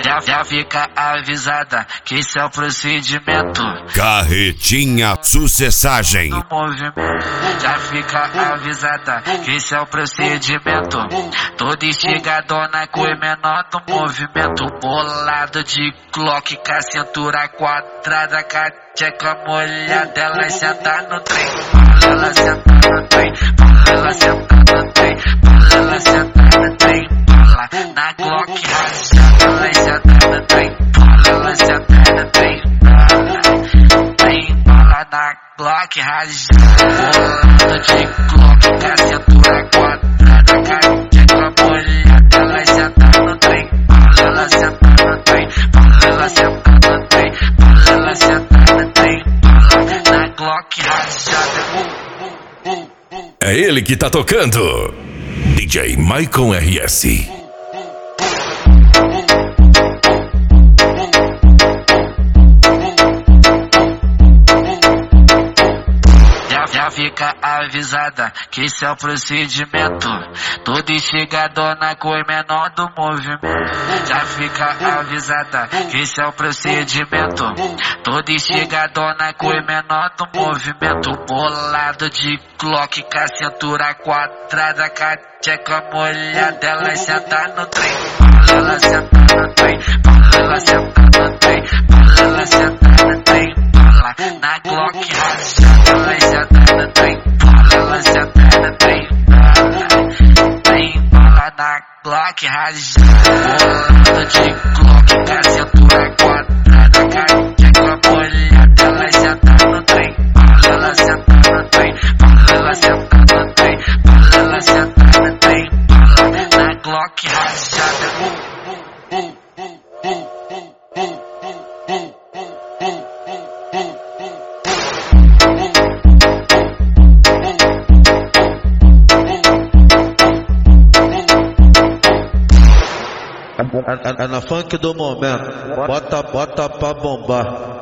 Já fica avisada que esse é o procedimento. Carretinha Sucessagem. No movimento. Já fica avisada que esse é o procedimento. Toda instigadona com o menor do movimento. Bolado de Glock com a cintura quadrada, com a tcheca molhada. Ela senta no trem, ela senta no trem, ela senta no trem, ela senta no trem, na Glock rachada. Ela senta no trem, ela senta no trem, tem bala na Glock rachada. Bolado de Glock com a cintura quadrada, com a tcheca molhada. Ela senta no trem, ela senta no trem, ela senta no trem, ela senta no trem, na Glock rachada. É ele que tá tocando. DJ Maicon RS. Já fica avisada que esse é o procedimento. Toda instigadona com o menor do movimento. Já fica avisada que esse é o procedimento. Toda instigadona com o menor do movimento. Bolado de Glock com a cintura quadrada, com a tcheca molhada. Ela senta no trem, ela senta no trem, ela senta no trem, ela senta no trem, na Glock rachada. Ela senta no trem, ela senta no trem, tem bala na Glock rachada. Bolado de Glock com a cintura quadrada, com a tcheca molhada. Ela senta no trem, ela senta no trem, ela senta no trem, ela senta no trem, na Glock rachada. É na funk do momento, bota pra bombar.